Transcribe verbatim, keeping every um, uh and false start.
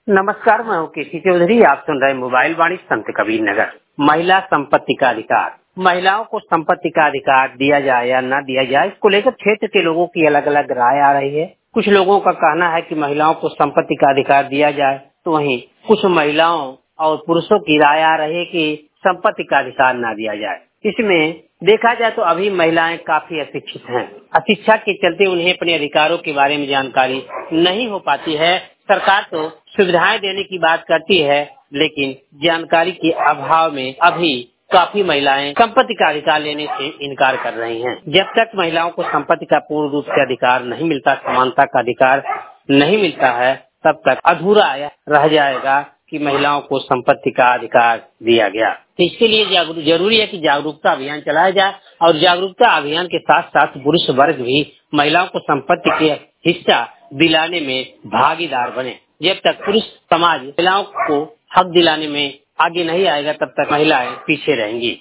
नमस्कार, मैं हूँ केसी चौधरी। आप सुन रहे मोबाइल वाणी संत कबीर नगर। महिला संपत्ति का अधिकार, महिलाओं को संपत्ति का अधिकार दिया जाए या न दिया जाए, इसको लेकर क्षेत्र के लोगों की अलग अलग राय आ रही है। कुछ लोगों का कहना है कि महिलाओं को संपत्ति का अधिकार दिया जाए, तो वहीं कुछ महिलाओं और पुरुषों की राय आ रही है कि संपत्ति का अधिकार न दिया जाए। इसमें देखा जाए तो अभी महिलाएं काफी अशिक्षित हैं। अशिक्षा के चलते उन्हें अपने अधिकारों के बारे में जानकारी नहीं हो पाती है। सरकार तो सुविधाएं देने की बात करती है, लेकिन जानकारी के अभाव में अभी काफी महिलाएं संपत्ति का अधिकार लेने से इनकार कर रही हैं। जब तक महिलाओं को संपत्ति का पूर्ण रूप से अधिकार नहीं मिलता, समानता का अधिकार नहीं मिलता है, तब तक अधूरा रह जाएगा कि महिलाओं को संपत्ति का अधिकार दिया गया। तो इसके लिए जरूरी है कि जागरूकता अभियान चलाया जाए और जागरूकता अभियान के साथ साथ पुरुष वर्ग भी महिलाओं को संपत्ति के हिस्सा दिलाने में भागीदार बने। जब तक पुरुष समाज महिलाओं को हक दिलाने में आगे नहीं आएगा, तब तक महिलाएं पीछे रहेंगी।